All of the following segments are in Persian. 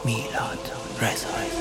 میلاد رضایی.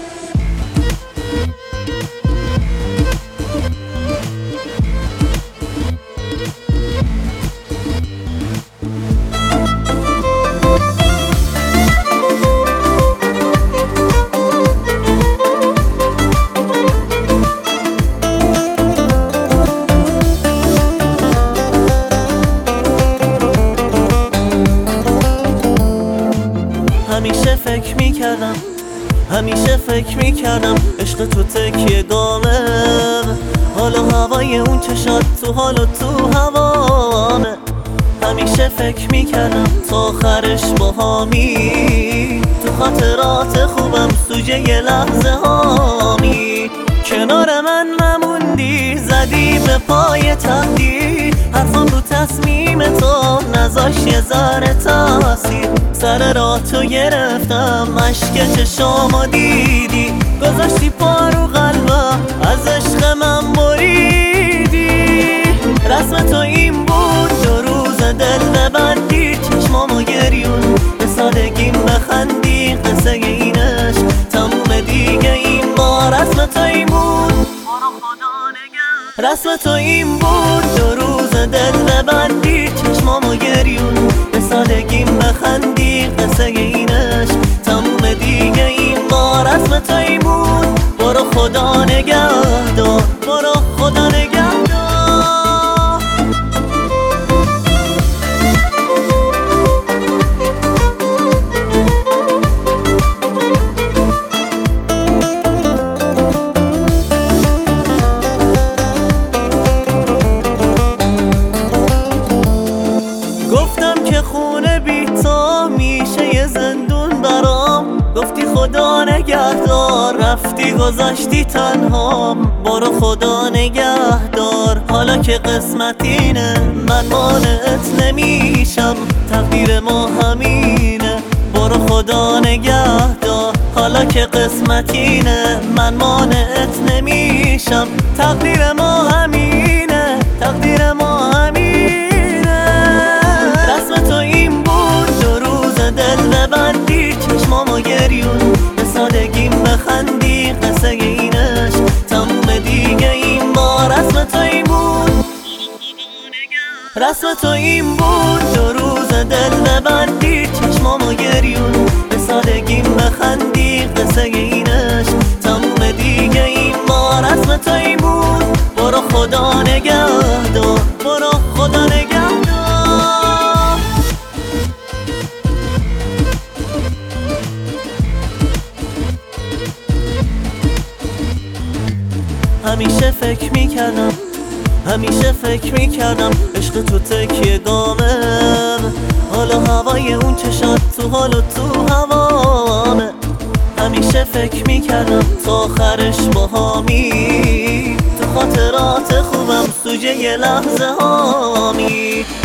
همیشه فکر میکردم عشق تو تکیه گامه، حالا هوای اون چشات تو حال و تو هوامه. همیشه فکر میکردم تا آخرش باهامی، تو خاطرات خوبم سوژه یه لحظه هامی. کنار من نموندی، زدی به پای تقدیر، حرفم رو تصمیم تو نذاش یه ذره تاثیر. سر راه تو گرفتم، اشک چشامو دیدی، گذاشتی پا رو قلبم، از عشق من بریدی. رسم تو این بود، دو روز دل ببندی، چشمامو گریون به سادگیم بخندی. قصه این عشق تموم دیگه این بار، رسم تو این بود، رسم تو این بود، دو روز دل ببندی، چشمامو گریون به سادگیم بخندی. قصه این عشق تموم دیگه این بار، رسم تو این بود. برو خدا نگهدار، برو خدا نگهدار. خونه بی تو میشه یه زندون برام، گفتی خدا نگهدار، رفتی گذاشتی تنهام. برو خدا نگهدار، حالا که قسمت اینه من مانعت نمیشم، تقدیر ما همینه. برو خدا نگهدار، حالا که قسمت اینه من مانعت نمیشم، تقدیر ما همینه، تقدیر ما همینه. ببندی چشمامو گریون به سادگیم بخندی. قصه این عشق تموم دیگه این بار، رسم تو این بود، رسم تو این بود، دو روز دل ببندی، چشمامو گریون به سادگیم بخندی. قصه این عشق تموم دیگه این بار، رسم تو این بود. برو خدا نگهدار، برو خدا نگهدار. همیشه فکر میکردم عشق تو تکیه گامه، حالا هوای اون چشات تو حال و تو هوامه. همیشه فکر میکردم تا آخرش باهامی، تو خاطرات خوبم سوژه یه لحظه هامی.